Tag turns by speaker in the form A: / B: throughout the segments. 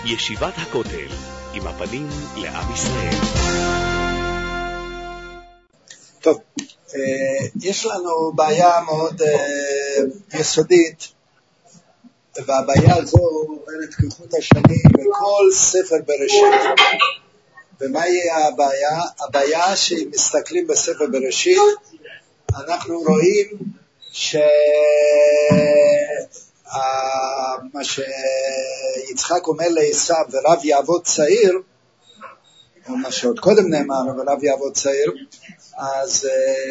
A: ישיבת הכותל, עם הפנים לעם ישראל.
B: טוב, יש לנו בעיה מאוד יסודית, והבעיה הזו עוברת כחוט השני בכל ספר בראשית. ומה יהיה הבעיה? הבעיה שאם מסתכלים בספר בראשית, אנחנו רואים מה שיצחק אומר לעשיו, ורב יעבוד צעיר, או מה שעוד קודם נאמר, ורב יעבוד צעיר, אז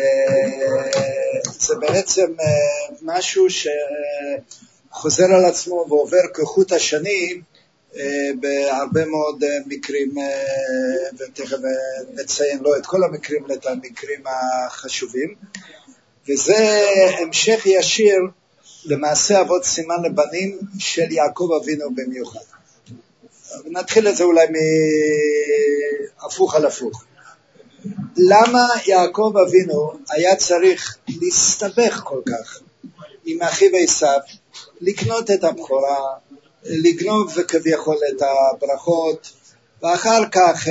B: זה בעצם משהו שחוזר על עצמו ועובר כחוט השני בהרבה מאוד מקרים, ותכף נציין לא את כל המקרים, את המקרים החשובים, וזה המשך ישיר למעשה אבות סימן לבנים של יעקב אבינו במיוחד. נתחיל את זה אולי מהפוך על הפוך. למה יעקב אבינו היה צריך להסתבך כל כך עם אחיו עשיו, לקנות את הבכורה, לגנוב וכביכול את הברכות, ואחר כך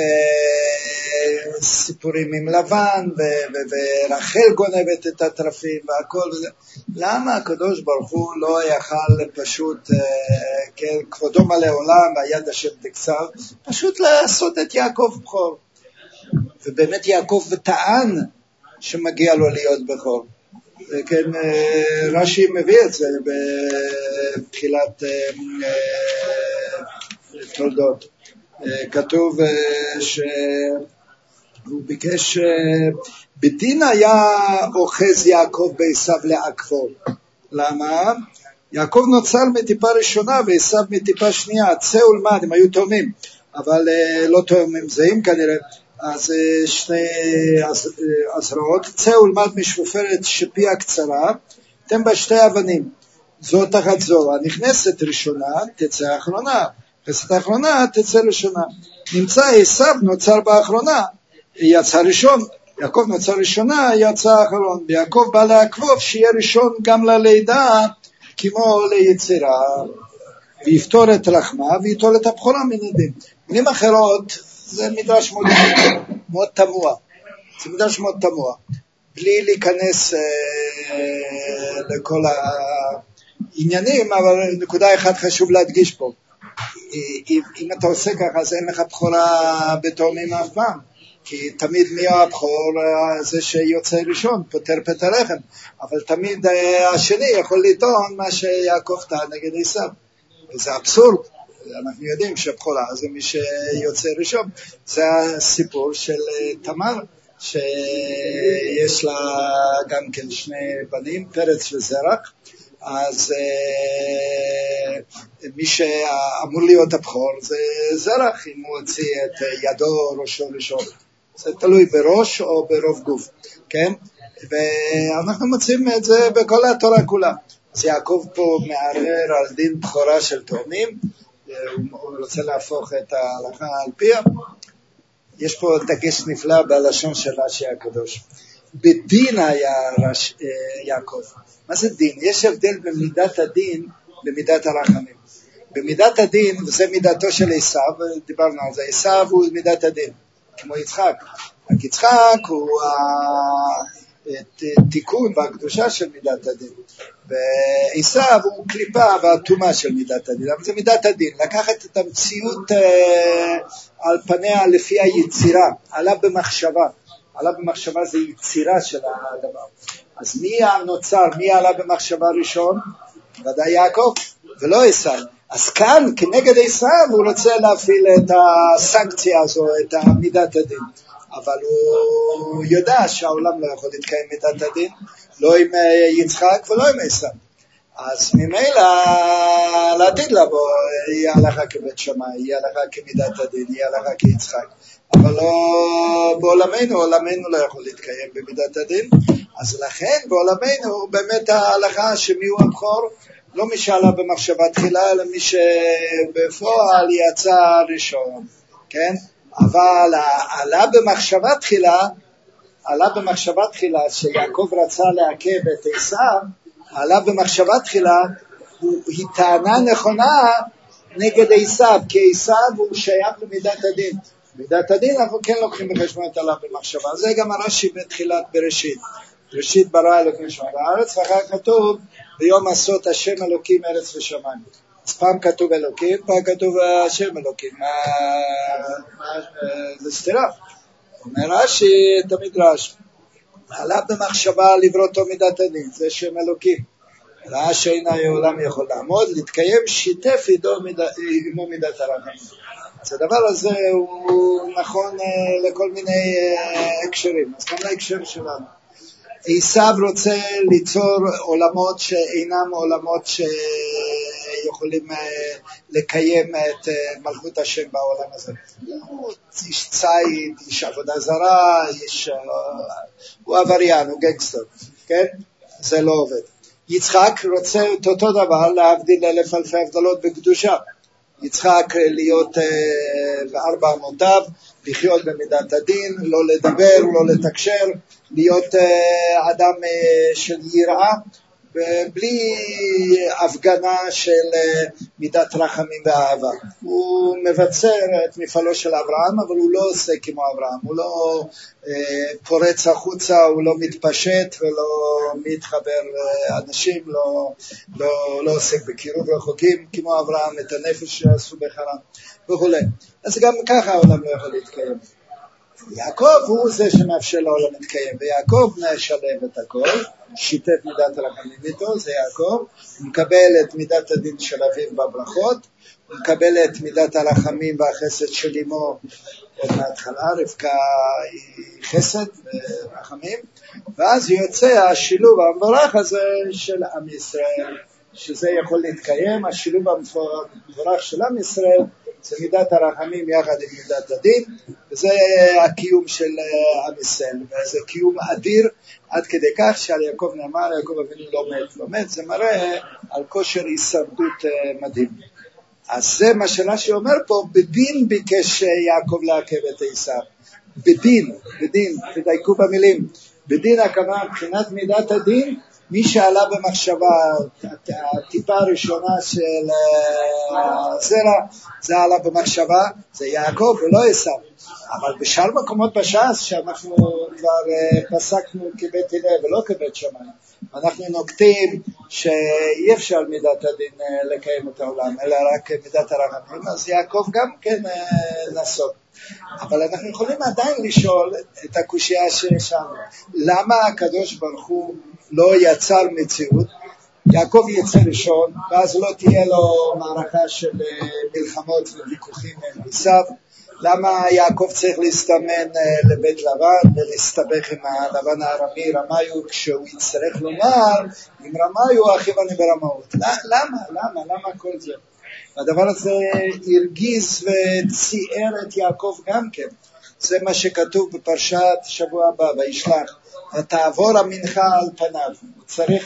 B: סיפורים עם לבן, ורחל גונבת את הטרפים והכל וזה. למה הקדוש ברוך הוא לא יכל פשוט, כבודו מלא עולם והיד השם תקצר, פשוט לעשות את יעקב בכור? ובאמת יעקב טען שמגיע לו להיות בכור. וכן, רש"י מביא את זה בתחילת תולדות. כתוב שהוא ביקש, בדין היה אוחז יעקב בעשיו לעקבו. למה? יעקב נוצר מטיפה ראשונה ועשיו מטיפה שנייה. צא ולמד, הם היו תאומים, אבל לא תאומים זהים כנראה. אז שני הזרעות, צא ולמד משפופרת שפיה קצרה, תן בה שתי אבנים, זו תחת זו, הנכנסת ראשונה תצא האחרונה, נכנסת האחרונה תצא ראשונה. נמצא עשיו נוצר באחרונה, יצא ראשון, יעקב נוצר ראשונה, יצא האחרון, ויעקב בא לעקבו שיהיה ראשון גם ללידה כמו ליצירה, ויפתור את לחמה ויטול את הבכורה מן הדין. מילים אחרות, זה מדרש מאוד תמוה, זה מדרש מאוד תמוה, בלי להיכנס לכל העניינים, אבל נקודה אחת חשוב להדגיש פה, אם אתה עושה ככה, אז אין לך בכורה בתאומים אף פעם, כי תמיד מי הבכור זה שיוצא ראשון, פותר פת הלחם, אבל תמיד השני יכול לטעון מה שיעקב טען נגד עשיו, וזה אבסורד. אנחנו יודעים שהבכורה זה מי שיוצא ראשון. זה הסיפור של תמר, שיש לה גם כן שני בנים, פרץ וזרח, אז מי שאמור להיות הבכור זה זרח, אם הוא הוציא את ידו או ראשו ראשון. זה תלוי בראש או ברוב גוף, כן? ואנחנו מוצאים את זה בכל התורה כולה. אז יעקב פה מערער על דין בכורה של תאומים, הוא רוצה להפוך את ההלכה על פיה. יש פה דגש נפלא בלשון של רש"י הקדוש. בדין היה יעקב. מה זה דין? יש הבדל במידת הדין למידת הרחמים. במידת הדין, וזה מידתו של עשיו, דיברנו על זה, עשיו הוא מידת הדין, כמו יצחק. רק יצחק הוא תיקון והקדושה של מידת הדין, ועשיו הוא קליפה והתומה של מידת הדין. אבל זה מידת הדין, לקחת את המציאות על פניה לפי היצירה, עלה במחשבה. עלה במחשבה זה יצירה של הדבר. אז מי הנוצר, מי עלה במחשבה ראשון? ודאי יעקב ולא עשיו. אז כאן כנגד עשיו הוא רוצה להפעיל את הסנקציה הזו, את מידת הדין, אבל הוא יודע שהעולם לא יכול להתקיים מידת הדין, לא עם יצחק ולא עם עשיו. אז ממילא לעתיד לבוא יהיה הלכה כבית שמאי, יהיה הלכה כמידת הדין, יהיה הלכה כיצחק, אבל לא בעולמנו, עולמנו לא יכול להתקיים במידת הדין. אז לכן בעולמנו באמת ההלכה שמי הוא הבכור, לא מי שעלה במחשבה תחילה, אלא מי שבפועל יצא ראשון, כן? אבל עלה במחשבה תחילה שיעקב רצה לעכב את עשיו, עלה במחשבה תחילה, היא טענה נכונה נגד עשיו, כי עשיו הוא שייך למידת הדין. מידת הדין אנחנו כן לוקחים בחשבון את עליו במחשבה. זה גם הרש"י בתחילת בראשית. בראשית ברא אלוקים שמיים וארץ, ואחר כתוב ביום עשות השם אלוקים ארץ ושמיים. אז פעם כתוב אלוקים, פעם כתוב השם אלוקים. זה סתירה. אומר רש"י את המדרש. עליו במחשבה לבראותו מידת הדין, זה שם אלוקים. ראה שאין העולם יכול לעמוד, להתקיים שיתף עמו מידת הרחמים. אז הדבר הזה הוא נכון לכל מיני הקשרים, אז גם להקשר שלנו. עשיו רוצה ליצור עולמות שאינם עולמות שיכולים לקיים את מלכות השם בעולם הזה. איש ציד, איש עבודה זרה, הוא עבריין, הוא גנגסטר, כן? זה לא עובד. יצחק רוצה את אותו דבר, להבדיל אלף אלפי הבדלות בקדושה. יצחק להיות בארבע אמותיו, לחיות במידת הדין, לא לדבר, לא לתקשר, להיות אדם של יראה, בלי הפגנה של מידת רחמים ואהבה. הוא מבצר את מפעלו של אברהם, אבל הוא לא עושה כמו אברהם, הוא לא פורץ החוצה, הוא לא מתפשט ולא מתחבר לאנשים, לא עוסק בקירוב רחוקים כמו אברהם, את הנפש שעשו בחרן וכו'. אז גם ככה העולם לא יכול להתקיים. יעקב הוא זה שמאפשר לעולם להתקיים, ויעקב משלב את הכל, שיתף מידת הרחמים איתו, זה יעקב, הוא מקבל את מידת הדין של אביו בברכות, הוא מקבל את מידת הרחמים והחסד של אמו עוד מההתחלה, רבקה היא חסד ורחמים, ואז יוצא השילוב המבורך הזה של עם ישראל, שזה יכול להתקיים, השילוב המבורך של עם ישראל, זה מידת הרחמים יחד עם מידת הדין, וזה הקיום של עם ישראל, וזה קיום אדיר, עד כדי כך שעל יעקב נאמר, יעקב אבינו לא מת, זה מראה על כושר הישרדות מדהים. אז זה מה שרש"י אומר פה, בדין ביקש יעקב לעכב את עשיו, בדין, תדייקו במילים, בדין הכוונה מבחינת מידת הדין, מי שעלה במחשבה, הטיפה הראשונה של זרע, זה עלה במחשבה, זה יעקב ולא עשיו. אבל בשאר מקומות בש"ס, שאנחנו כבר פסקנו כבית הלל ולא כבית שמיים, אנחנו נוקטים שאי אפשר מידת הדין לקיים את העולם, אלא רק מידת הרחמים, אז יעקב גם כן נסוג. אבל אנחנו יכולים עדיין לשאול את הקושיה ששאלנו, למה הקדוש ברוך הוא לא יצר מציאות, יעקב יצא ראשון, ואז לא תהיה לו מערכה של מלחמות וויכוחים עם עשיו, למה יעקב צריך להסתמן לבית לבן ולהסתבך עם הלבן הארמי רמיו, כשהוא יצטרך לומר עם רמיו אחיו אני ברמאות? למה כל זה? הדבר הזה הרגיז וציער את יעקב גם כן. זה מה שכתוב בפרשת שבוע הבא, וישלח, ותעבור המנחה על פניו. הוא צריך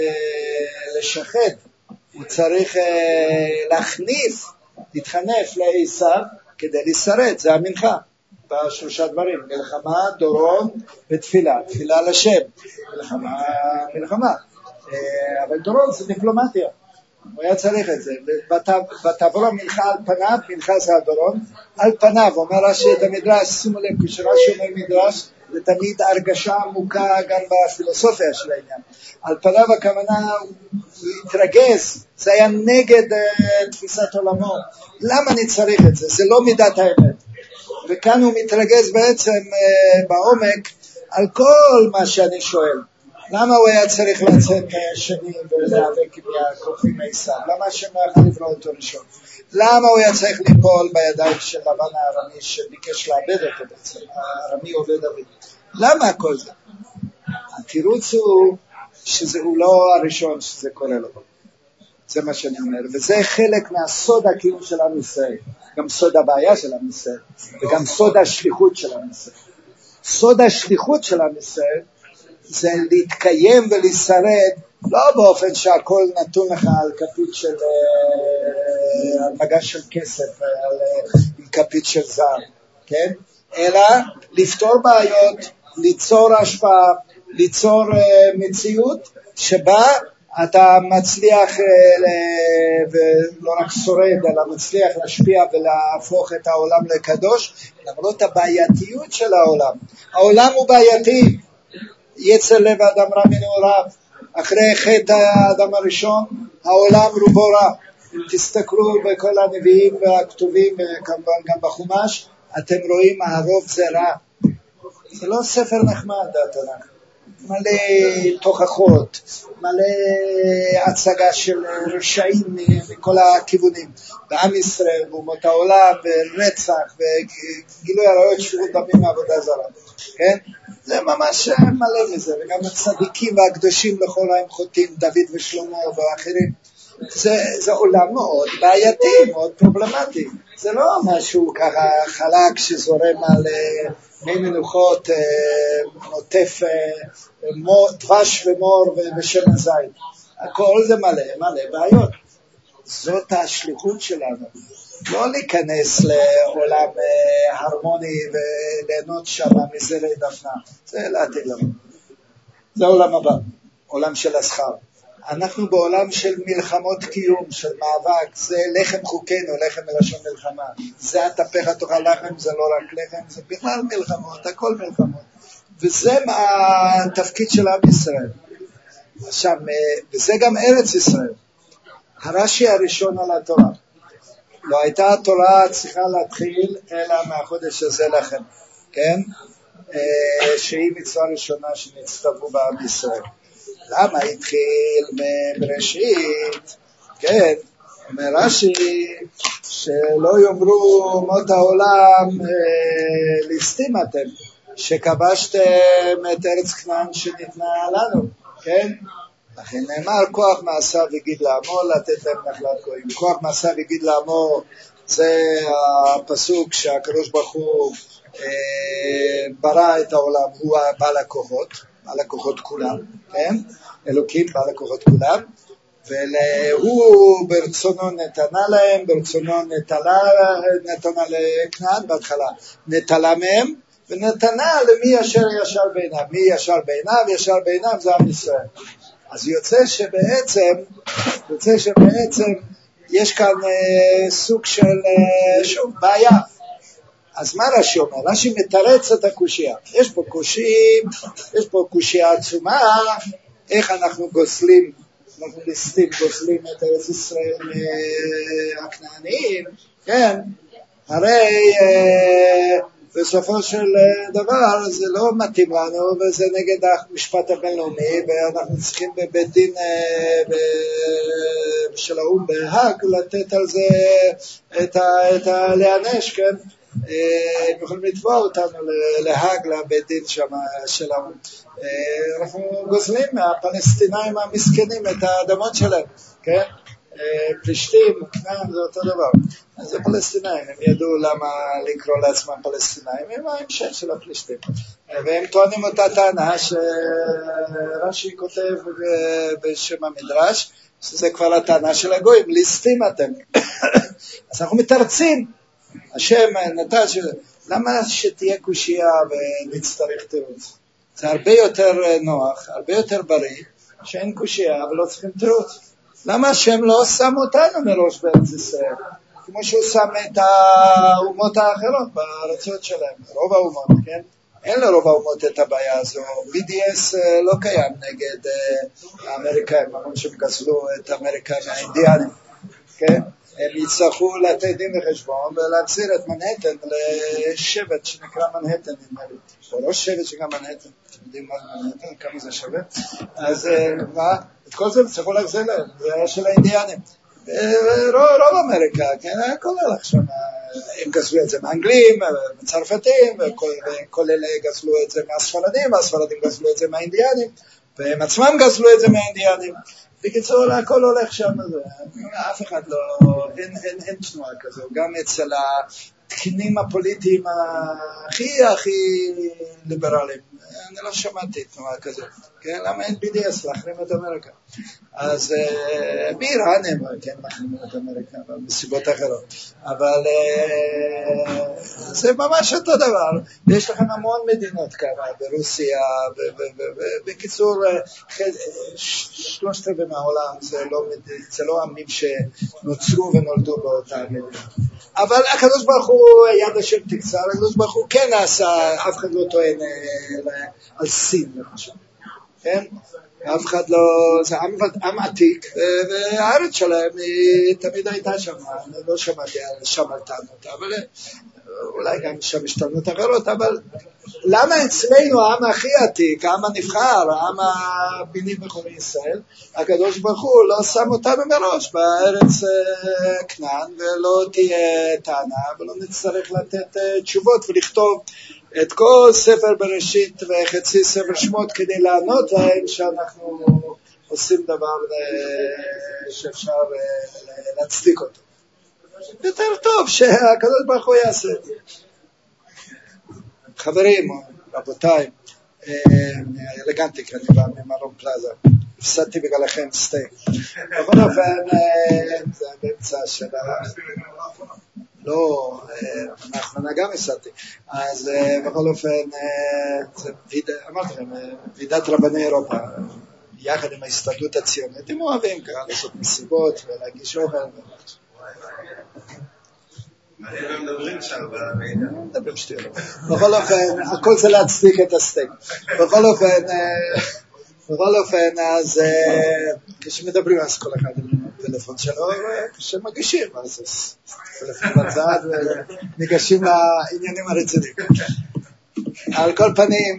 B: לשחד, הוא צריך להחניף, להתחנף לעשיו כדי לשרד, זה המנחה. בשלושה דברים, מלחמה, דורון ותפילה. תפילה לשם, מלחמה. אבל דורון זה דיפלומטיה. הוא היה צריך את זה, ותעבור המנחה על פניו, מנחה זה הדורון, על פניו, אומר רש"י את המדרש, שימו לב, כשרש"י אומר מדרש, זה תמיד הרגשה עמוקה גם בפילוסופיה של העניין, על פניו הכוונה, הוא התרגז, זה היה נגד תפיסת עולמו, למה אני צריך את זה? זה לא מידת האמת, וכאן הוא מתרגז בעצם בעומק, על כל מה שאני שואל, למה הוא היה צריך לצאת שנים ולהיאבק עם יעקב עם עשיו? למה השם לא יכול לברוא אותו ראשון? למה הוא היה צריך ליפול בידיים של לבן הארמי שביקש לאבד אותו בעצם? הארמי עובד אביו. למה כל זה? התירוץ הוא שהוא לא הראשון שזה קורה לו. זה מה שאני אומר. וזה חלק מהסוד הקיום של עם ישראל. גם סוד הבעיה של עם ישראל. וגם סוד השליחות של עם ישראל. סוד השליחות של עם ישראל זה להתקיים ולשרד, לא באופן שהכל נתון לך על כפית של, על מגש של כסף, על כפית של זר, כן? אלא לפתור בעיות, ליצור השפעה, ליצור מציאות שבה אתה מצליח, ולא רק שורד, אלא מצליח להשפיע ולהפוך את העולם לקדוש, למרות הבעייתיות של העולם. העולם הוא בעייתי, יצר לב האדם רע מנעוריו, אחרי חטא האדם הראשון, העולם רובו רע. אם תסתכלו בכל הנביאים והכתובים, כמובן גם בחומש, אתם רואים הרוב זה רע. זה לא ספר נחמד, התנ"ך. מלא תוכחות, מלא הצגה של רשעים מכל הכיוונים. בעם ישראל, באומות העולם, ורצח, וגילוי עריות, שפיכות דמים מעבודה זרה. כן? זה ממש מלא מזה, וגם הצדיקים והקדושים לכל הם חוטאים, דוד ושלמה ואחרים. זה עולם מאוד בעייתי, מאוד פרובלמטי. זה לא משהו ככה חלק שזורם על מי מנוחות, נוטף דבש ומור ושמן זית. הכל זה מלא בעיות. זאת השליחות שלנו. לא להיכנס לעולם הרמוני וליהנות שם מזרי דפנה. זה לעתיד לנו. זה העולם הבא, עולם של השכר. אנחנו בעולם של מלחמות קיום, של מאבק, זה לחם חוקנו, לחם מלשון מלחמה. זה התפך תאכל לחם, זה לא רק לחם, זה בכלל מלחמות, הכל מלחמות. וזה התפקיד של עם ישראל. עכשיו, וזה גם ארץ ישראל. הרש"י הראשון על התורה. לא הייתה התורה צריכה להתחיל אלא מהחודש הזה לכם, כן? שהיא מצווה ראשונה שנצטוו בעם ישראל. למה התחיל בראשית? כן, אומר רש"י שלא יאמרו אומות העולם ליסטים אתם, שכבשתם את ארץ כנען שניתנה לנו, כן? לכן נאמר כוח מעשיו יגיד לעמו לתת להם נחלת גויים. כוח מעשיו יגיד לעמו זה הפסוק שהקדוש ברוך הוא ברא את העולם, הוא בעל הכוחות, בעל הכוחות כולם, כן? אלוקים בעל הכוחות כולם, והוא ברצונו נתנה להם, ברצונו נתנה לכנען בהתחלה, נטלה מהם ונתנה למי ישר ישר בעיניו. מי ישר בעיניו? ישר בעיניו זה עם ישראל. אז יוצא שבעצם יש כאן סוג של שוב בעיה. אז מה רש"י אומר? רש"י מתרץ את הקושיה. יש פה קושיה עצומה, איך אנחנו גוזלים, אנחנו ליסטים גוזלים את ארץ ישראל מהכנעניים, כן? הרי בסופו של דבר זה לא מתאים לנו, וזה נגד המשפט הבינלאומי, ואנחנו צריכים בבית דין של האו"ם בהאג לתת על זה את להיענש, כן? הם יכולים לתבוע אותנו להאג לבית דין של האו"ם. אנחנו גוזלים מהפלסטינאים המסכנים את האדמות שלהם, כן? פלישתים, כנען, זה אותו דבר. אז זה פלסטינאים, הם ידעו למה לקרוא לעצמם פלסטינאים, הם ההמשך של הפלישתים. והם טוענים אותה טענה שרש"י כותב בשם המדרש, שזה כבר הטענה של הגויים, ליסטים אתם. אז אנחנו מתרצים, השם נתן למה שתהיה קושייה ונצטרך תירוץ? זה הרבה יותר נוח, הרבה יותר בריא, שאין קושייה ולא צריכים תירוץ. למה השם לא שם אותנו מראש בארץ ישראל? כמו שהוא שם את האומות האחרות בארצות שלהם, רוב האומות, כן? אין לרוב האומות את הבעיה הזו. BDS לא קיים נגד האמריקאים, אמרו שהם גזלו את אמריקה מהאינדיאנים, כן? הם יצטרכו לתת דין וחשבון ולהחזיר את מנהטן לשבט שנקרא מנהטן, או לא שבט שגם מנהטן, אתם יודעים מה מנהטן, כמה זה שווה? אז מה? את כל זה צריכו להחזיר להם, זה היה של האינדיאנים. רוב אמריקה, כן, הכל הלך שם, הם גזלו את זה מאנגלים, מצרפתים, וכל אלה גזלו את זה מהספרדים, הספרדים גזלו את זה מהאינדיאנים, והם עצמם גזלו את זה מהאינדיאנים. בקיצור, הכל הולך שם, אף אחד לא, אין תנועה כזו, גם אצל התקינים הפוליטיים הכי ליברליים, אני לא שמעתי תנועה כזאת, כן? למה אין BDS להחרים את אמריקה? אז באיראן הם כן מחרימים את אמריקה, אבל מסיבות אחרות. אבל זה ממש אותו דבר. יש לכם המון מדינות כמה, ברוסיה, בקיצור, 3/4 מהעולם זה לא עמים שנוצרו ונולדו באותה מדינה. אבל הקדוש ברוך הוא יד השם תקצר, הקדוש ברוך הוא כן עשה, אף אחד לא טוען על סין למשל, כן? אף אחד לא, זה עם עתיק, והארץ שלהם היא תמיד הייתה שם, אני לא שמעתי שם על טענות, אבל אולי גם שם יש טענות אחרות, אבל למה אצלנו העם הכי עתיק, העם הנבחר, העם הביני בחורי ישראל, הקדוש ברוך הוא לא שם אותנו מראש בארץ כנען, ולא תהיה טענה, ולא נצטרך לתת תשובות ולכתוב את כל ספר בראשית וחצי ספר שמות כדי לענות להם שאנחנו עושים דבר שאפשר להצדיק אותו. יותר טוב שהקדוש ברוך הוא יעשה את זה. חברים, רבותיי, אלגנטי, כי אני בא ממרום פלאזה, הפסדתי בגללכם סטייק. בכל אופן, זה באמצע של לא, האחרונה גם הפסדתי. אז בכל אופן, אמרתי לכם, ועידת רבני אירופה, יחד עם ההסתדרות הציונית, הם אוהבים ככה לעשות מסיבות ולהגיש אוכל.
C: הם מדברים שם
B: מדברים שטויות. בכל אופן, הכל זה להצדיק את הסטייק. בכל אופן, אז כשמדברים אז כל אחד עם הטלפון שלו, כשמגישים, אז טלפון בצד וניגשים לעניינים הרציניים. על כל פנים,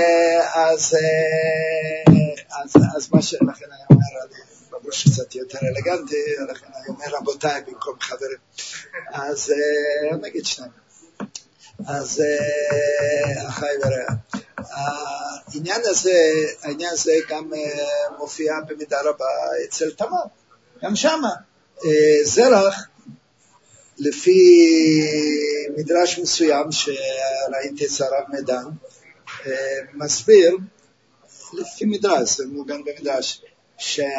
B: אז מה שלכן אני אומר, בראש קצת יותר אלגנטי, לכן אני אומר רבותיי במקום חברים. אז נגיד שניים. אז אחי ורע. העניין הזה גם מופיע במידה רבה אצל תמר. גם שמה. זרח, לפי מדרש מסוים שראיתי אצל הרב מדן, מסביר, לפי מדרש, זה מוגן במדרש, שהרצח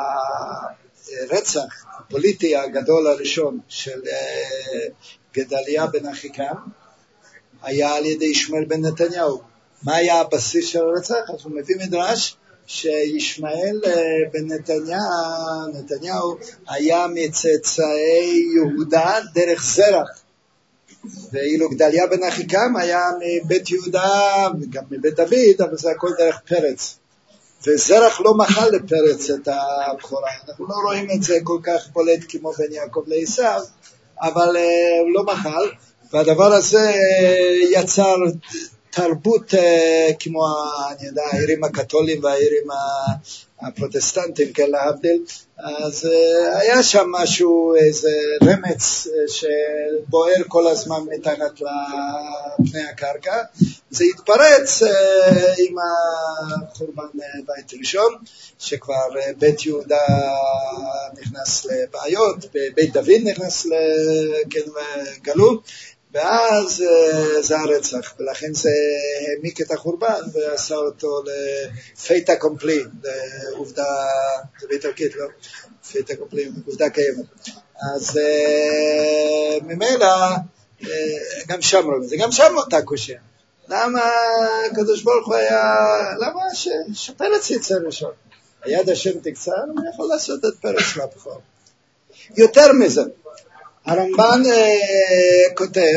B: הפוליטי הגדול הראשון של גדליה בן אחיקם היה על ידי ישמעאל בן נתניהו. מה היה הבסיס של הרצח? אז הוא מביא מדרש שישמעאל בן נתניהו היה מצאצאי יהודה דרך זרח, ואילו גדליה בן אחיקם היה מבית יהודה וגם מבית דוד, אבל זה הכל דרך פרץ. וזרח לא מחל לפרץ את הבכורה. אנחנו לא רואים את זה כל כך בולט כמו בין יעקב לעשיו, אבל הוא לא מחל, והדבר הזה יצר תרבות כמו אני יודע, העירים הקתולים והעירים הפרוטסטנטים, כן להבדיל. אז היה שם משהו, איזה רמץ שבוער כל הזמן מתחת לפני הקרקע. זה התפרץ עם החורבן בית ראשון, שכבר בית יהודה נכנס לבעיות, בית דוד נכנס לגלות, ואז זה הרצח, ולכן זה העמיק את החורבן ועשה אותו לפייטה קומפלי, לעובדה, זה באיטלקית, לא? פייטה קומפלי, עובדה קיימת. אז ממילא, גם שם רואים את זה, גם שם אותה קושיה. למה הקדוש ברוך הוא היה, למה שפרץ יצא ראשון? היד השם תקצר, הוא יכול לעשות את פרץ לבחור. יותר מזה, הרמב"ן כותב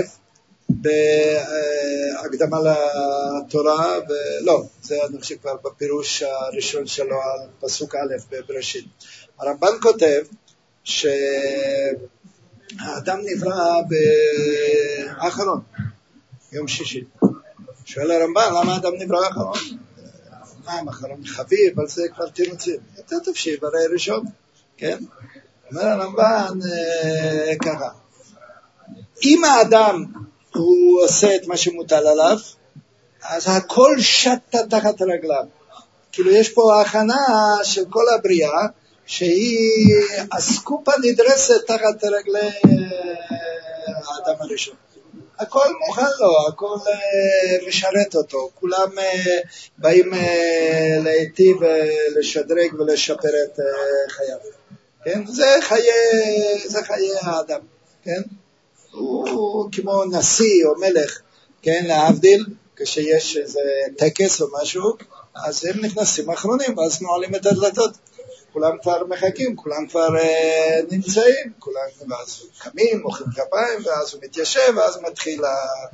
B: בהקדמה לתורה, לא, זה אני חושב כבר בפירוש הראשון שלו על פסוק א' בבראשית. הרמב"ן כותב שהאדם נברא באחרון, יום שישי. שואל הרמב"ן, למה האדם נברא אחרון? מה, אחרון חביב, על זה כבר תירוצים. יותר טוב שיברא ראשון, כן? אומר הרמב"ן ככה, אם האדם הוא עושה את מה שמוטל עליו, אז הכל שטה תחת רגליו. כאילו יש פה ההכנה של כל הבריאה, שהיא הסקופה נדרסת תחת רגלי האדם הראשון. הכל מוכן לו, הכל משרת אותו, כולם באים להיטיב לשדרג ולשפר את חייו, כן? זה חיי האדם, כן? הוא כמו נשיא או מלך, כן? להבדיל, כשיש איזה טקס או משהו, אז הם נכנסים אחרונים, ואז נועלים את הדלתות. כולם כבר מחכים, כולם כבר נמצאים, ואז קמים, מוחאים כפיים, ואז הוא מתיישב, ואז מתחיל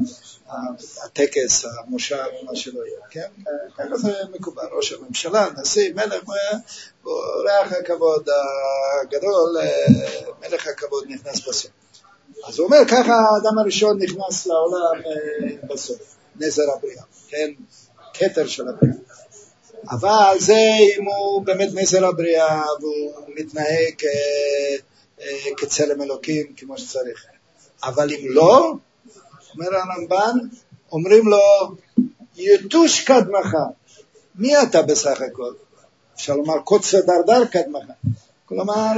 B: הטקס, המושב, מה שלא יהיה, כן? ככה זה מקובל, ראש הממשלה, נשיא, מלך, אורח הכבוד הגדול, מלך הכבוד נכנס בסוף. אז הוא אומר, ככה האדם הראשון נכנס לעולם בסוף, נזר הבריאה, כן? כתר של הבריאה. אבל זה אם הוא באמת נזר הבריאה והוא מתנהג כצלם אלוקים כמו שצריך. אבל אם לא, אומר הרמב"ן, אומרים לו, יתוש קדמך. מי אתה בסך הכל? אפשר לומר, קוצר דרדר קדמך. כלומר,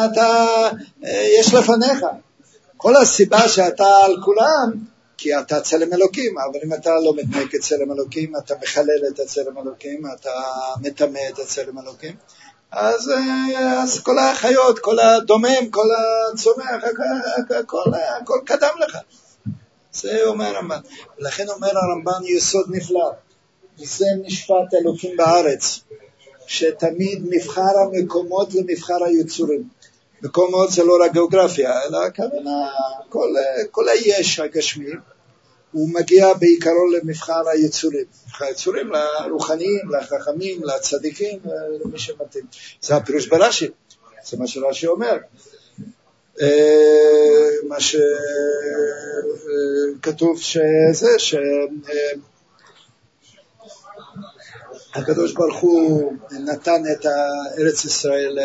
B: יש לפניך. כל הסיבה שאתה על כולם, כי אתה צלם אלוקים, אבל אם אתה לא מתנהג כצלם אלוקים, אתה מחלל את הצלם אלוקים, אתה מטמא את הצלם אלוקים, אז כל החיות, כל הדומם, כל הצומח, הכל קדם לך. זה אומר הרמב"ן. ולכן אומר הרמב"ן יסוד נפלא, זה משפט אלוקים בארץ, שתמיד מבחר המקומות ומבחר היצורים. מקומות זה לא רק גיאוגרפיה, אלא הכוונה, כל היש הגשמי, הוא מגיע בעיקרון למבחר היצורים. מבחר היצורים לרוחניים, לחכמים, לצדיקים, למי שמתאים. זה הפירוש ברש"י, זה מה שרש"י אומר. מה שכתוב שזה, שהקדוש ברוך הוא נתן את ארץ ישראל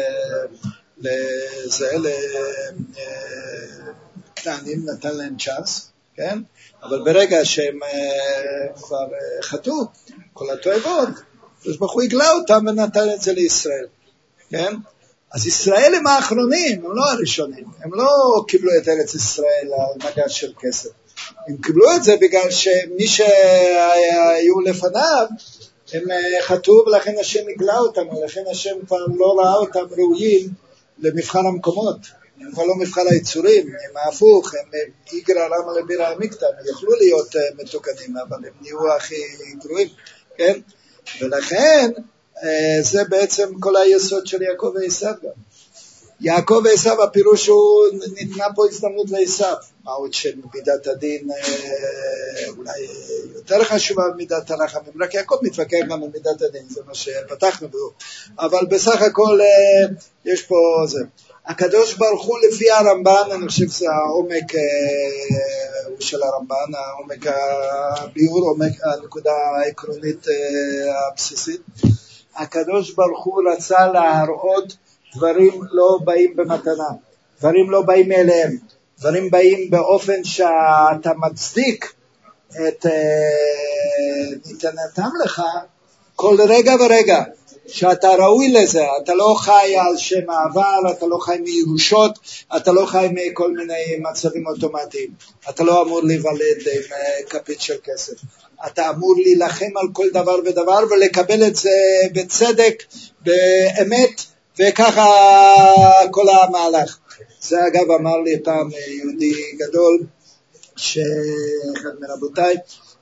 B: לכנענים, נתן להם צ'אנס, כן? אבל ברגע שהם כבר חטאו, כל התועבות, אז ברוך הוא הגלה אותם ונתן את זה לישראל, כן? אז ישראל הם האחרונים, הם לא הראשונים, הם לא קיבלו את ארץ ישראל על מגש של כסף, הם קיבלו את זה בגלל שמי שהיו לפניו, הם חטאו ולכן השם הגלה אותם, ולכן השם כבר לא ראה אותם ראויים למבחר המקומות, הם כבר לא מבחר היצורים, הם ההפוך, הם איגרא רמא לבירא עמיקתא, הם יכלו להיות מתוקנים, אבל הם נהיו הכי גרועים, כן? ולכן זה בעצם כל היסוד של יעקב ועשיו גם. יעקב ועשיו, הפירוש הוא, ניתנה פה הזדמנות לעשיו, מהו של מידת הדין אולי יותר חשובה ממידת הרחמים, רק יעקב מתווכח גם על מידת הדין, זה מה שפתחנו בו, אבל בסך הכל יש פה זה. הקדוש ברוך הוא לפי הרמב"ן, אני חושב שזה העומק של הרמב"ן, העומק הביאור, עומק הנקודה העקרונית הבסיסית, הקדוש ברוך הוא רצה להראות דברים לא באים במתנה, דברים לא באים מאליהם, דברים באים באופן שאתה מצדיק את ניתנתם לך כל רגע ורגע, שאתה ראוי לזה, אתה לא חי על שם העבר, אתה לא חי מירושות, אתה לא חי מכל מיני מצבים אוטומטיים, אתה לא אמור להיוולד עם כפית של כסף, אתה אמור להילחם על כל דבר ודבר ולקבל את זה בצדק, באמת, וככה כל המהלך. זה אגב אמר לי פעם יהודי גדול, אחד מרבותיי,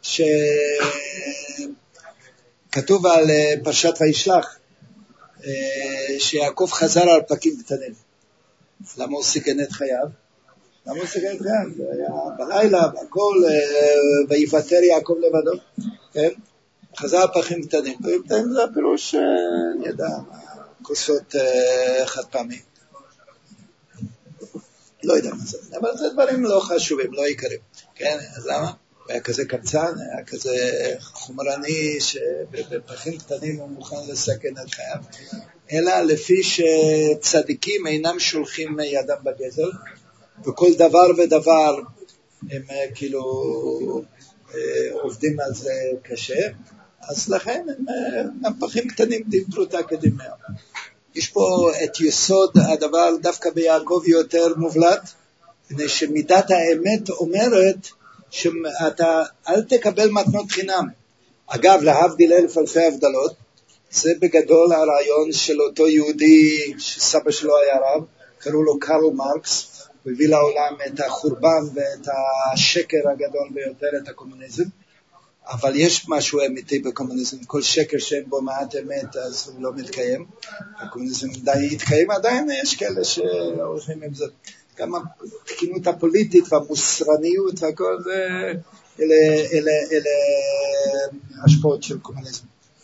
B: שכתוב על פרשת וישלח, שיעקב חזר על פרקים קטנים. למה הוא סיכן את חייו? למה הוא סיכן את חייו? זה היה בלילה, והכל, ויוותר יעקב לבדו, כן? חזר על פרקים קטנים. פרקים קטנים זה הפירוש, אני יודע, כוסות חד פעמים. לא יודע מה זה, אבל זה דברים לא חשובים, לא עיקרים. כן, אז למה? היה כזה קמצן, היה כזה חומרני, שבפרקים קטנים הוא מוכן לסכן את חייו. אלא לפי שצדיקים אינם שולחים ידם בגזל, וכל דבר ודבר הם כאילו עובדים על זה קשה, אז לכן הם פרקים קטנים פרוטה כדמיה. יש פה את יסוד הדבר דווקא ביעקב יותר מובלט, מפני שמידת האמת אומרת שאתה אל תקבל מתנות חינם. אגב, להבדיל אלף אלפי הבדלות, זה בגדול הרעיון של אותו יהודי שסבא שלו היה רב, קראו לו קרל מרקס, הוא הביא לעולם את החורבן ואת השקר הגדול ביותר, את הקומוניזם. אבל יש משהו אמיתי בקומוניזם, כל שקר שאין בו מעט אמת אז הוא לא מתקיים. הקומוניזם די יתקיים, עדיין יש כאלה שהולכים עם זה. גם התקינות הפוליטית והמוסרניות והכל זה, אלה השפעות של קומוניזם.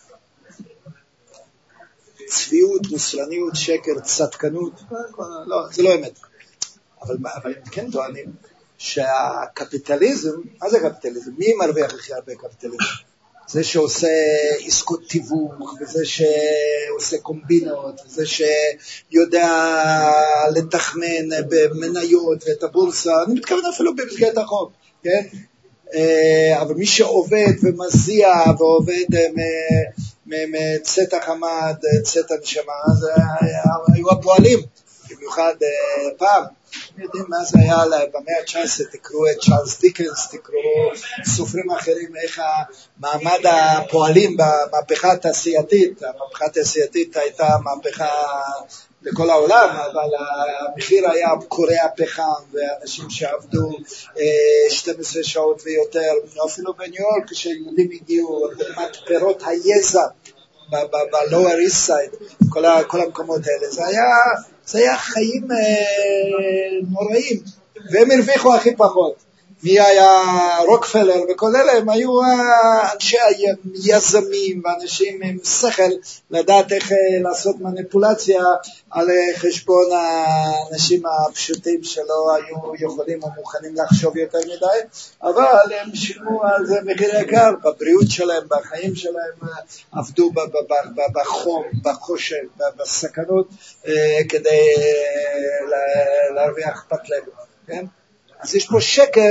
B: צביעות, מוסרניות, שקר, צדקנות, לא, זה לא אמת. אבל הם כן טוענים שהקפיטליזם, מה זה קפיטליזם? מי מרוויח הכי הרבה קפיטליזם? זה שעושה עסקות תיווך, וזה שעושה קומבינות, וזה שיודע לתכנן במניות ואת הבורסה, אני מתכוון אפילו במסגרת החוק, כן? אבל מי שעובד ומזיע ועובד מצאת החמד, צאת הנשמה, זה היו הפועלים, במיוחד פעם. יודעים מה זה היה במאה ה-19, תקראו את צ'ארלס דיקנס, תקראו סופרים אחרים, איך מעמד הפועלים במהפכה התעשייתית. המהפכה התעשייתית הייתה מהפכה לכל העולם, אבל המחיר היה קורי הפחם, ואנשים שעבדו 12 שעות ויותר, אפילו בניו יורק, כשיהודים הגיעו, פירות היזע, בלואר איסט סייד, כל המקומות האלה, זה היה חיים נוראים, והם הרוויחו הכי פחות. מי היה רוקפלר וכל אלה, הם היו אנשי יזמים ואנשים עם שכל לדעת איך לעשות מניפולציה על חשבון האנשים הפשוטים שלא היו יכולים או מוכנים לחשוב יותר מדי, אבל הם שילמו על זה מחיר יקר, בבריאות שלהם, בחיים שלהם, עבדו בחום, בחושך, בסכנות, כדי להרוויח פת-לחם, כן? אז יש פה שקר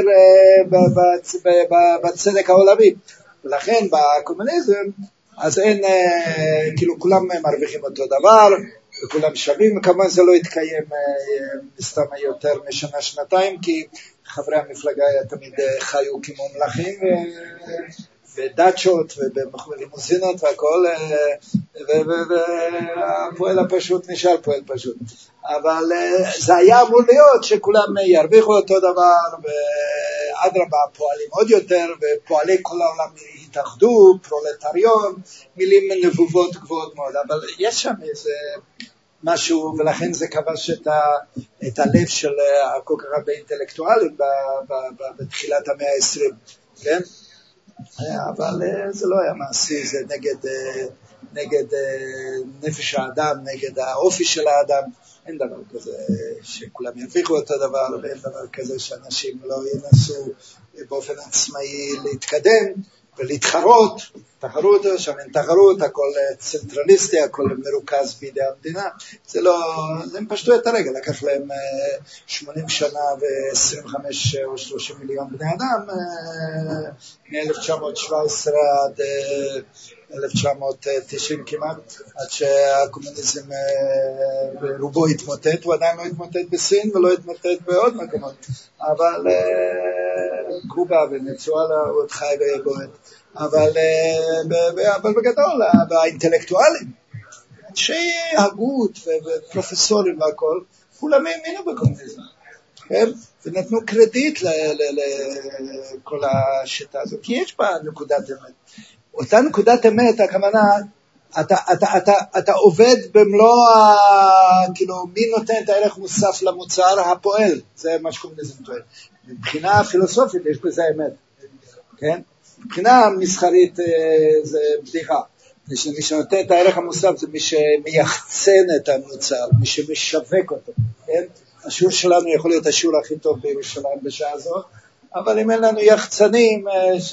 B: בצדק העולמי, ולכן בקומוניזם אז אין, כאילו כולם מרוויחים אותו דבר וכולם שווים, וכמובן זה לא יתקיים מסתם יותר משנה שנתיים, כי חברי המפלגה תמיד חיו כמו מלכים ודאצ'ות ולימוזינות והכל, והפועל הפשוט נשאר פועל פשוט. אבל זה היה אמור להיות שכולם ירוויחו אותו דבר, ואדרבה פועלים עוד יותר, ופועלי כל העולם התאחדו, פרולטריון, מילים נבובות גבוהות מאוד, אבל יש שם איזה משהו, ולכן זה כבש את הלב של כל כך הרבה אינטלקטואלים בתחילת המאה ה-20, כן? אבל זה לא היה מעשי, זה נגד נפש האדם, נגד האופי של האדם. אין דבר כזה שכולם ירוויחו אותו דבר, ואין דבר כזה שאנשים לא ינסו באופן עצמאי להתקדם ולהתחרות. תחרות, שם אין תחרות, הכל צנטרליסטי, הכל מרוכז בידי המדינה. זה לא, הם פשטו את הרגל, לקח להם 80 שנה ו-25 או 30 מיליון בני אדם, מ-1917 עד 1990 כמעט, עד שהקומוניזם ברובו התמוטט, הוא עדיין לא התמוטט בסין ולא התמוטט בעוד מקומות, אבל קובה ונצואלה הוא עוד חי ובועט. אבל בגדול, באינטלקטואלים, אנשי הגות ופרופסורים והכל, כולם האמינו בקומוניזם, כן? ונתנו קרדיט לכל השיטה הזאת, כי יש בה נקודת אמת. אותה נקודת אמת, הכוונה, אתה עובד במלוא, כאילו, מי נותן את הערך מוסף למוצר? הפועל, זה מה שקומוניזם טוען. מבחינה פילוסופית יש בזה אמת, כן? מבחינה מסחרית זה בדיחה. מי שנותן את הערך המוסף זה מי שמייחצן את המוצר, מי שמשווק אותו, כן? השיעור שלנו יכול להיות השיעור הכי טוב בירושלים בשעה הזאת, אבל אם אין לנו יחצנים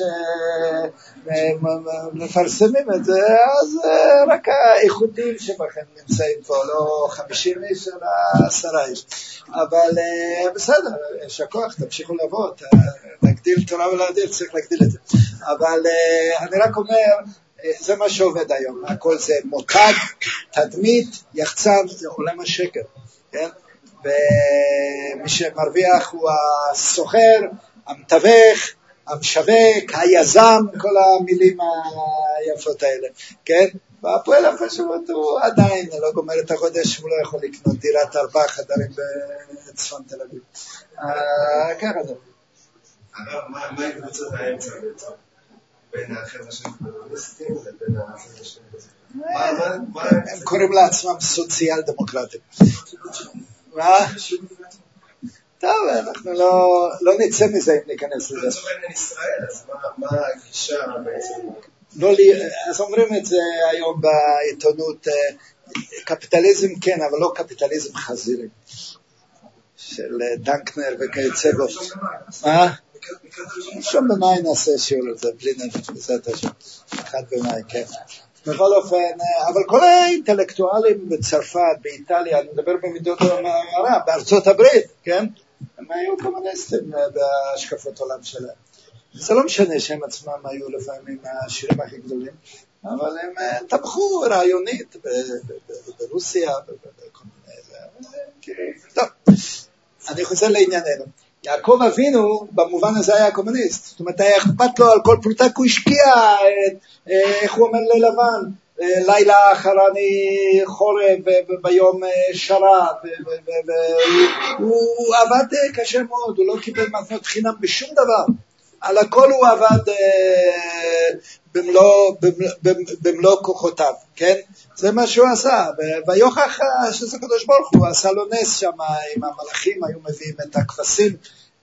B: שמפרסמים את זה, אז רק האיכותיים שבכם נמצאים פה, לא 50 איש, אלא 10 איש. אבל בסדר, יש הכוח, תמשיכו לעבוד, להגדיל תורה ולהגדיל, צריך להגדיל את זה. אבל אני רק אומר, זה מה שעובד היום, הכל זה מותג, תדמית, יחצן, זה עולם השקר, כן? ומי שמרוויח הוא הסוחר, המתווך, המשווק, היזם, כל המילים היפות האלה, כן? והפועל הפשוט הוא עדיין לא גומר את החודש, הוא לא יכול לקנות דירת 4 חדרים בצפון תל אביב. ככה זה.
C: הרב, מה הקבוצות האמצע בעצם? בין החבר'ה של קומוניסטים לבין החבר'ה של...
B: הם קוראים לעצמם סוציאל דמוקרטים. מה? טוב, אנחנו לא נצא מזה אם ניכנס לזה.
C: בסוף אין ישראל, אז מה הגישה בעצם?
B: אז אומרים את זה היום בעיתונות, קפיטליזם כן, אבל לא קפיטליזם חזירי. של דנקנר וכיוצא בו. מה? שם במאי נעשה שיעור על זה, בלי נפש, בסדר שם. 1 במאי, כן. בכל אופן, אבל כל האינטלקטואלים בצרפת, באיטליה, אני מדבר במידות המערב, בארצות הברית, כן? הם היו קומוניסטים בהשקפות עולם שלהם. זה לא משנה שהם עצמם היו לפעמים השירים הכי גדולים, אבל הם תמכו רעיונית ברוסיה, בכל מיני... טוב, אני חוזר לענייננו. יעקב אבינו במובן הזה היה קומוניסט, זאת אומרת היה אכפת לו על כל פרוטה, הוא השקיע, איך הוא אומר ללבן, לילה אחרני חורב וביום שרה, הוא עבד קשה מאוד, הוא לא קיבל מתנות חינם בשום דבר, על הכל הוא עבד במלוא כוחותיו, כן? זה מה שהוא עשה, ויוכח שזה קדוש ברוך הוא עשה לו נס שם עם המלאכים, היו מביאים את הכבשים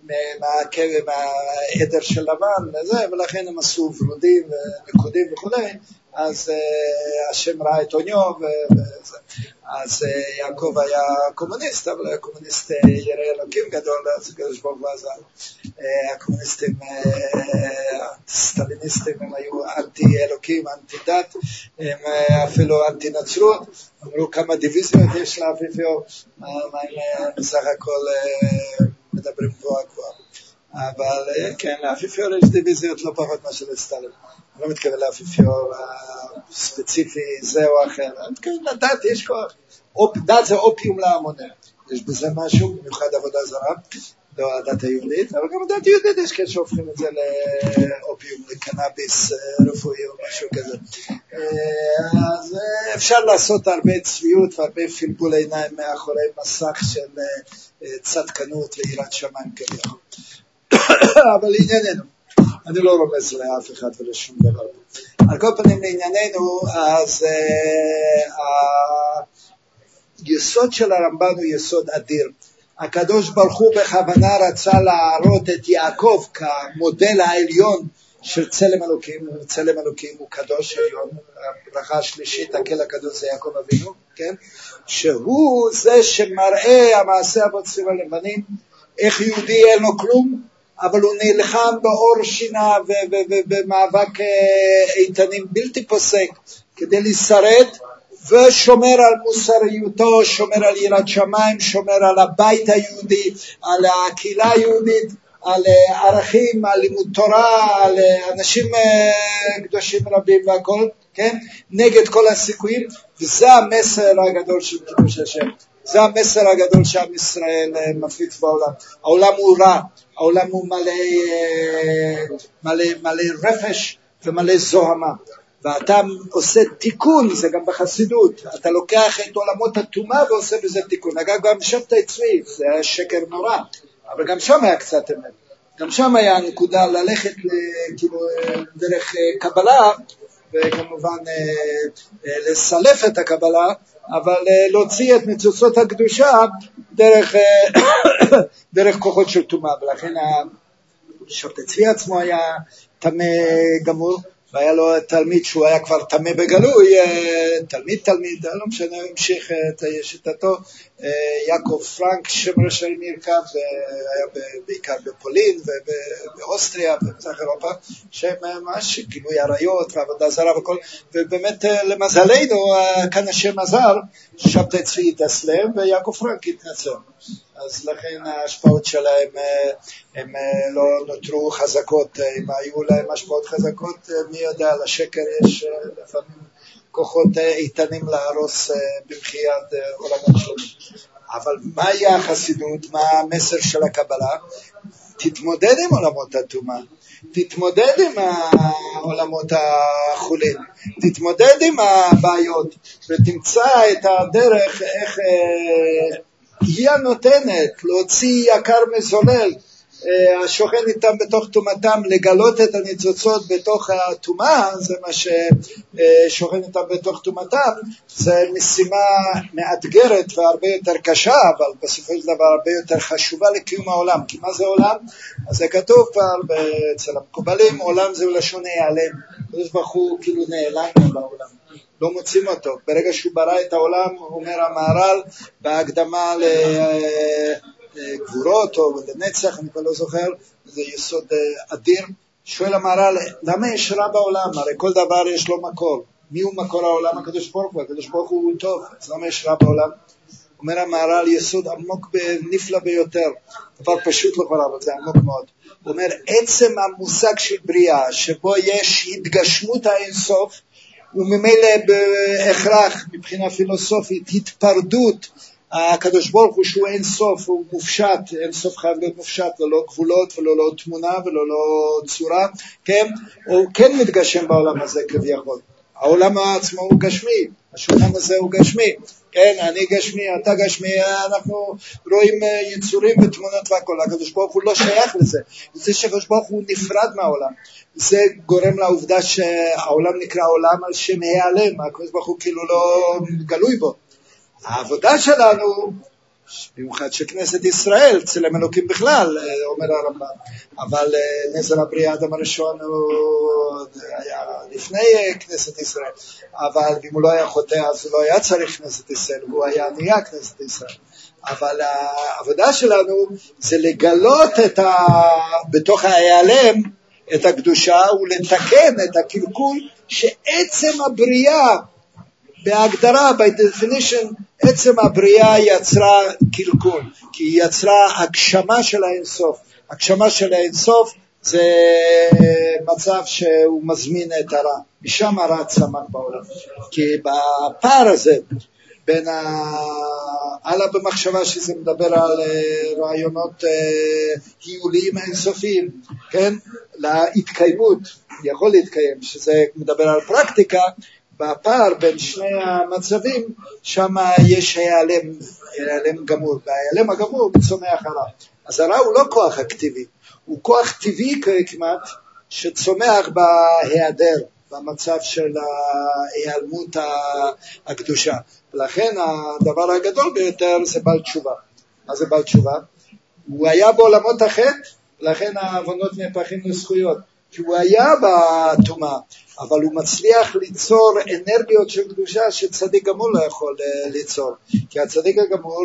B: מהעדר של לבן וזה, ולכן הם עשו ורודים ונקודים וכו', אז השם ראה את עוניו, אז יעקב היה קומוניסט, אבל היה קומוניסט ירא אלוקים גדול, אז קדוש ברוך הוא עזר. הקומוניסטים הסטליניסטים הם היו אנטי אלוקים, אנטי דת, הם אפילו אנטי נצרות, אמרו כמה דיוויזיות יש לאפיפיור, מה הם בסך הכל מדברים גבוהה גבוהה. אבל כן, לאפיפיור יש דיוויזיות לא פחות מה של סטלין. אני לא מתכוון לאפיפיור ספציפי זה או אחר. אני מתכוון לדת, יש כוח. דת זה אופיום להמונה. יש בזה משהו, במיוחד עבודה זרה, לא הדת היהודית, אבל גם הדת היהודית יש כאלה שהופכים את זה לאופיום, לקנאביס רפואי או משהו כזה. אז אפשר לעשות הרבה צביעות והרבה פלפול עיניים מאחורי מסך של צדקנות ויראת שמיים כביכול. אבל לענייננו, אני לא רומז לאף אחד ולשום דבר. על כל פנים לענייננו, אז היסוד של הרמב"ן הוא יסוד אדיר. הקדוש ברוך הוא בכוונה רצה להראות את יעקב כמודל העליון של צלם אלוקים. צלם אלוקים הוא קדוש עליון, הברכה השלישית, הקל הקדוש זה יעקב אבינו, כן? שהוא זה שמראה המעשה הבוצרים הלבנים, איך יהודי אין לו כלום, אבל הוא נלחם באור שינה ובמאבק איתנים בלתי פוסק כדי לשרד, ושומר על מוסריותו, שומר על יראת שמיים, שומר על הבית היהודי, על הקהילה היהודית, על ערכים, על לימוד תורה, על אנשים קדושים רבים והכל, כן? נגד כל הסיכויים, וזה המסר הגדול של קידוש השם. זה המסר הגדול שעם ישראל מפיץ בעולם. העולם הוא רע, העולם הוא מלא רפש ומלא זוהמה. ואתה עושה תיקון, זה גם בחסידות, אתה לוקח את עולמות הטומאה ועושה בזה תיקון. אגב, גם שבתאי צבי, זה היה שקר נורא, אבל גם שם היה קצת אמת. גם שם היה נקודה ללכת כאילו, דרך קבלה, וכמובן לסלף את הקבלה, אבל להוציא את ניצוצות הקדושה דרך כוחות של טומאה. ולכן שבתאי צבי עצמו היה תמה גמור, והיה לו תלמיד שהוא היה כבר תמה בגלוי, תלמיד, לא משנה, המשיך את שיטתו, יעקב פרנק, שם ראשי נרכב, היה בעיקר בפולין ובאוסטריה ובמזרח אירופה, שהם ממש גילוי עריות ועבודה זרה וכל, ובאמת למזלנו, כאן השם עזר, שבתאי צבי התאסלם ויעקב פרנק התנצל. אז לכן ההשפעות שלהם הם לא נותרו חזקות, אם היו להם השפעות חזקות, מי יודע, לשקר יש לפעמים כוחות איתנים להרוס במחיית עולמות שלמים. אבל מהי החסידות, מה המסר של הקבלה? תתמודד עם עולמות הטומאה, תתמודד עם העולמות החולים, תתמודד עם הבעיות ותמצא את הדרך איך היא הנותנת להוציא יקר מזולל השוכן איתם בתוך תומתם, לגלות את הניצוצות בתוך התומה, זה מה ששוכן איתם בתוך תומתם, זה משימה מאתגרת והרבה יותר קשה, אבל בסופו של דבר הרבה יותר חשובה לקיום העולם. כי מה זה עולם? אז זה כתוב כבר אצל המקובלים, עולם זה לשון העלם, הקדוש ברוך הוא כאילו נעלם בעולם, לא מוצאים אותו. ברגע שהוא ברא את העולם, אומר המהר"ל בהקדמה גבורות או לנצח, אני כבר לא זוכר, זה יסוד אדיר. שואל המהר"ל, למה יש רע בעולם? הרי כל דבר יש לו מקור. מי הוא מקור העולם? הקדוש ברוך הוא. הקדוש ברוך הוא טוב, אז למה יש רע בעולם? אומר המהר"ל יסוד עמוק ונפלא ביותר, דבר פשוט לכאורה, אבל זה עמוק מאוד. הוא אומר, עצם המושג של בריאה, שבו יש התגשמות האינסוף, וממילא בהכרח מבחינה פילוסופית התפרדות הקדוש ברוך הוא שהוא אין סוף, הוא מופשט, אין סוף חייב להיות מופשט, ללא גבולות ולא תמונה ולא צורה, כן? הוא כן מתגשם בעולם הזה כביכול. העולם עצמו הוא גשמי, השולחן הזה הוא גשמי, כן? אני גשמי, אתה גשמי, אנחנו רואים יצורים ותמונות והכל, הקדוש ברוך הוא לא שייך לזה, זה שהקדוש ברוך הוא נפרד מהעולם, זה גורם לעובדה שהעולם נקרא עולם על שם העלם, הקדוש ברוך הוא כאילו לא גלוי בו. העבודה שלנו, במיוחד של כנסת ישראל, צלם אלוקים בכלל, אומר הרמב"ם, אבל נזר הבריאה האדם הראשון הוא היה לפני כנסת ישראל, אבל אם הוא לא היה חוטא אז הוא לא היה צריך כנסת ישראל, הוא היה נהיה כנסת ישראל. אבל העבודה שלנו זה לגלות בתוך ההיעלם את הקדושה ולתקן את הקלקול שעצם הבריאה בהגדרה, by definition, עצם הבריאה יצרה קלקול, כי היא יצרה הגשמה של האינסוף. הגשמה של האינסוף זה מצב שהוא מזמין את הרע, משם הרע צמח בעולם. כי בפער הזה, בין הלאה במחשבה שזה מדבר על רעיונות היוליים אינסופיים, כן? להתקיימות, יכול להתקיים, שזה מדבר על פרקטיקה, בפער בין שני המצבים, שם יש העלם גמור, והעלם הגמור צומח הרע. אז הרע הוא לא כוח אקטיבי, הוא כוח טבעי כמעט, שצומח בהיעדר, במצב של ההיעלמות הקדושה. ולכן הדבר הגדול ביותר זה בעל תשובה. מה זה בעל תשובה? הוא היה בעולמות החטא, לכן העוונות נהפכים לזכויות. כי הוא היה בתומה, אבל הוא מצליח ליצור אנרגיות של קדושה שצדיק גמור לא יכול ליצור. כי הצדיק הגמור,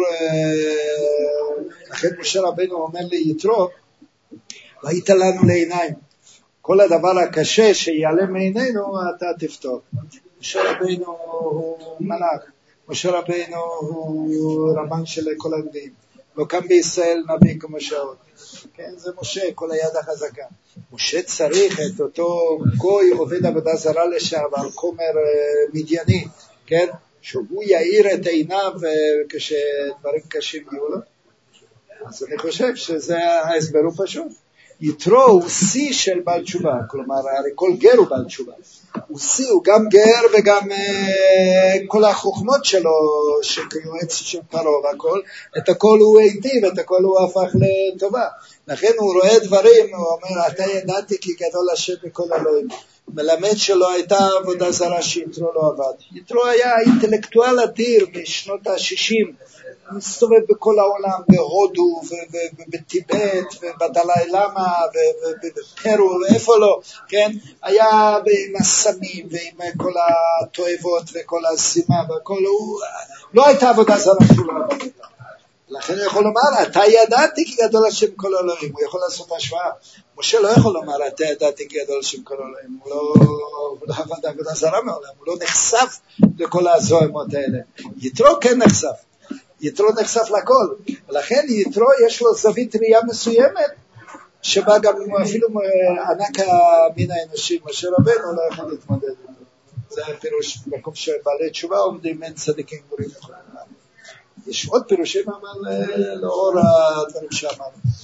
B: לכן משה רבנו אומר ליתרו, והיית לנו לעיניים. כל הדבר הקשה שיעלה מעינינו אתה תפתור. משה רבנו הוא מלאך, משה רבנו הוא רבן של כל הנביאים. לא קם בישראל נביא כמו שאול. כן, זה משה, כל היד החזקה. משה צריך את אותו גוי עובד עבודה זרה לשעבר, כומר מדייני, כן? שהוא יאיר את עיניו כשדברים קשים יהיו לו. אז אני חושב שזה ההסבר הוא פשוט. יתרו הוא שיא של בעל תשובה, כלומר הרי כל גר הוא בעל תשובה. הוא שיא, הוא גם גר וגם כל החוכמות שלו שכיועץ של פרעה והכל, את הכל הוא היטיב, את הכל הוא הפך לטובה. לכן הוא רואה דברים, הוא אומר, אתה ידעתי כי גדול השם מכל אלוהים. מלמד שלו הייתה עבודה זרה שיתרו לא עבד. יתרו היה אינטלקטואל אדיר בשנות ה-60, הוא מסתובב בכל העולם, בהודו ובטיבט ובדלאי למה ובפרו ואיפה לא, כן? היה עם הסמים ועם כל התועבות וכל הסימה והכל, לא הייתה עבודה זרה שהוא לא עבד אותה. לכן הוא יכול לומר, אתה ידעתי כי גדול השם כל אלוהים, הוא יכול לעשות השוואה. משה לא יכול לומר, אתה ידעתי כי גדול השם כל אלוהים, הוא לא עבד עבודה זרה מעולם, הוא לא נחשף לכל הזוהמות האלה. יתרו כן נחשף. יתרו נחשף לכל, ולכן יתרו יש לו זווית ראייה מסוימת, שבה גם אפילו ענק המין האנושי, משה רבנו לא יכול להתמודד איתו. זה הפירוש, במקום שבעלי תשובה עומדים, אין צדיקים גמורים יכולים לעמוד. יש עוד פירושים, אבל לאור הדברים שאמרנו.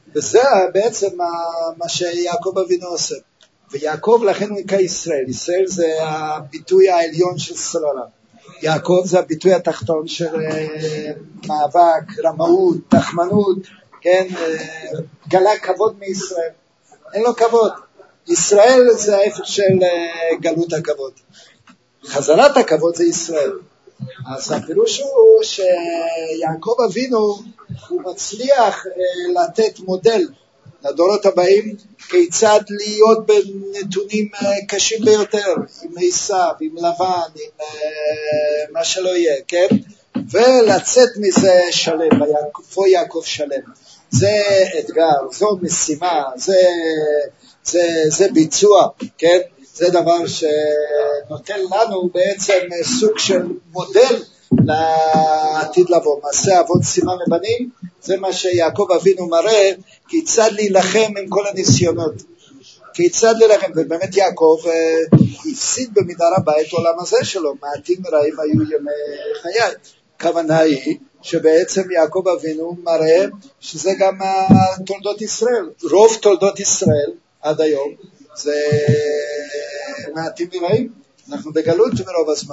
B: וזה בעצם מה שיעקב אבינו עושה. ויעקב לכן הוא נקרא ישראל. ישראל זה הביטוי העליון של סלולה. יעקב זה הביטוי התחתון של מאבק, רמאות, תחמנות, כן, גלה כבוד מישראל. אין לו כבוד. ישראל זה ההפך של גלות הכבוד. חזרת הכבוד זה ישראל. אז הפירוש הוא שיעקב אבינו הוא מצליח לתת מודל לדורות הבאים כיצד להיות בנתונים קשים ביותר, עם עשיו, עם לבן, עם מה שלא יהיה, כן? ולצאת מזה שלם, פה יעקב שלם. זה אתגר, זו משימה, זה ביצוע, כן? זה דבר שנותן לנו בעצם סוג של מודל לעתיד לבוא. מעשה אבות סימן לבנים, זה מה שיעקב אבינו מראה, כיצד להילחם עם כל הניסיונות. כיצד להילחם, ובאמת יעקב הפסיד במידה רבה את עולם הזה שלו, מעטים רעים היו ימי חיי. הכוונה היא שבעצם יעקב אבינו מראה שזה גם תולדות ישראל. רוב תולדות ישראל עד היום זה מעטים ורעים. אנחנו בגלות ברוב הזמן.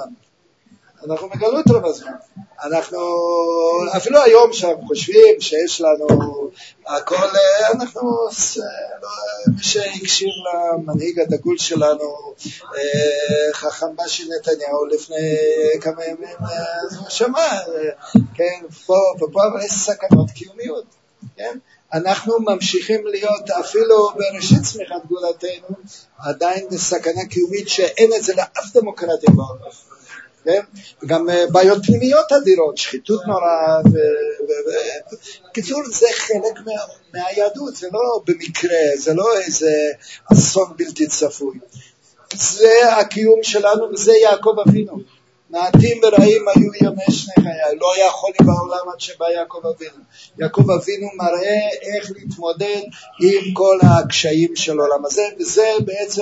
B: אנחנו, אפילו היום שאנחנו חושבים שיש לנו הכל, אנחנו, מי שהקשיב למנהיג הדגול שלנו, חכם בשי נתניהו, לפני כמה ימים, הוא שמע, כן, פה, אבל יש סכנות קיומיות, כן? אנחנו ממשיכים להיות אפילו בראשית צמיחת גאולתנו עדיין בסכנה קיומית שאין את זה לאף דמוקרטיה בעולם. וגם בעיות פנימיות אדירות, שחיתות נורא, קיצור זה חלק מהיהדות, זה לא במקרה, זה לא איזה אסון בלתי צפוי, זה הקיום שלנו וזה יעקב אבינו. מעטים ורעים היו ימי שני חיי, לא היה חולי בעולם עד שבא יעקב אבינו. יעקב אבינו מראה איך להתמודד עם כל הקשיים של העולם הזה, וזה בעצם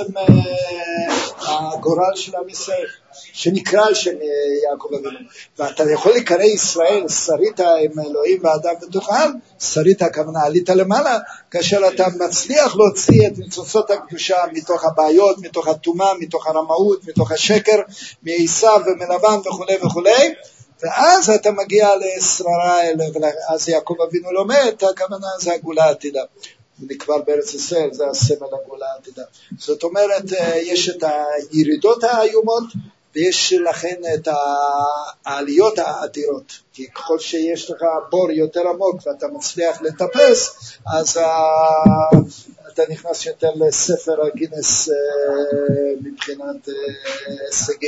B: הגורל של עם ישראל, שנקרא של יעקב אבינו. ואתה יכול לקרוא ישראל, שרית עם אלוהים ואדם בתוכם, שרית הכוונה, עלית למעלה, כאשר אתה מצליח להוציא את ניצוצות הקדושה מתוך הבעיות, מתוך הטומאה, מתוך הרמאות, מתוך השקר, מעשיו ומלבן וכו' וכו', ואז אתה מגיע לשררה, ואז יעקב אבינו לומד, הכוונה זה הגאולה העתידה. נקבר בארץ ישראל, זה הסמל הגאולה העתידה. זאת אומרת, יש את הירידות האיומות, ויש לכן את העליות האדירות, כי ככל שיש לך בור יותר עמוק ואתה מצליח לטפס, אז אתה נכנס יותר לספר הגינס מבחינת הישגים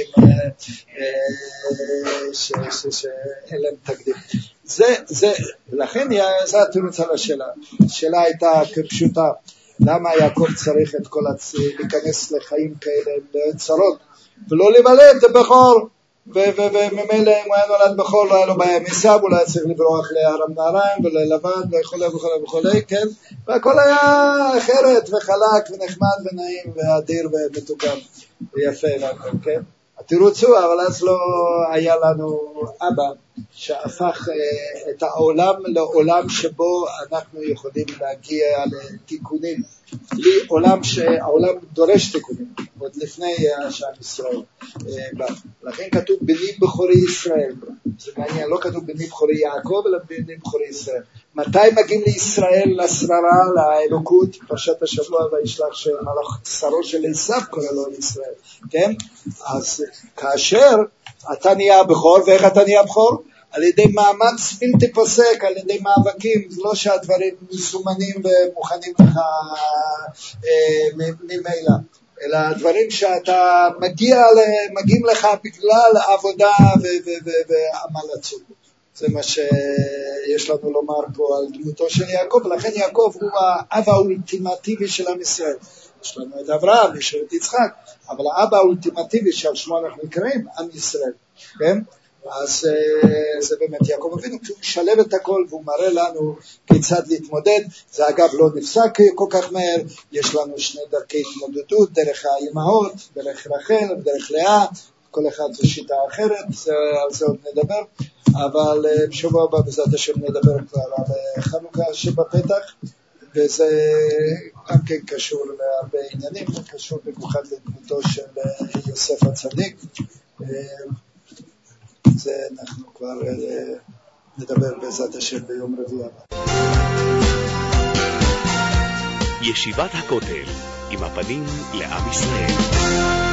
B: שאין להם תקדים. לכן זה התירוץ על השאלה. השאלה הייתה כפשוטה, למה יעקב צריך את כל להיכנס לחיים כאלה בצרות, ולא לבלד בכור, וממילא אם הוא היה נולד בכור לא היה לו בעיה מסב, הוא לא היה צריך לברוח לארם נהריים וללבן וכו', כן? והכל היה אחרת וחלק ונחמד ונעים ואדיר ומתוקן ויפה והכל, כן? התירוץ הוא, אבל אז לא היה לנו אבא שהפך את העולם לעולם שבו אנחנו יכולים להגיע לתיקונים, לעולם שהעולם דורש תיקונים, עוד לפני שעם ישראל בא. לכן כתוב בני בכורי ישראל, זה מעניין, לא כתוב בני בכורי יעקב אלא בני בכורי ישראל. מתי מגיעים לישראל, לשררה, לאלוקות? פרשת השבוע וישלח שמלאך שרו של עשיו קורא לו לישראל, כן? אז כאשר אתה נהיה בכור, ואיך אתה נהיה בכור? על ידי מאמץ בלתי פוסק, על ידי מאבקים, זה לא שהדברים מסומנים ומוכנים לך ממילא, אלא הדברים שאתה מגיעים לך בגלל עבודה ועמל עצום. זה מה שיש לנו לומר פה על דמותו של יעקב, ולכן יעקב הוא האב האולטימטיבי של עם ישראל. יש לנו את אברהם, יש את יצחק, אבל האב האולטימטיבי שעל שמו אנחנו נקראים, עם ישראל, כן? אז זה באמת יעקב אבינו, כשהוא משלב את הכל והוא מראה לנו כיצד להתמודד. זה אגב לא נפסק כל כך מהר, יש לנו שני דרכי התמודדות, דרך האימהות, דרך רחל ודרך לאה, כל אחד זו שיטה אחרת, על זה עוד נדבר, אבל בשבוע הבא בעזרת השם נדבר כבר על חנוכה שבפתח, וזה גם כן קשור להרבה עניינים, זה קשור במיוחד לדמותו של יוסף הצדיק. זה אנחנו כבר נדבר בעזרת השם ביום רביעי הבא.
A: ישיבת הכותל, עם הפנים לעם ישראל.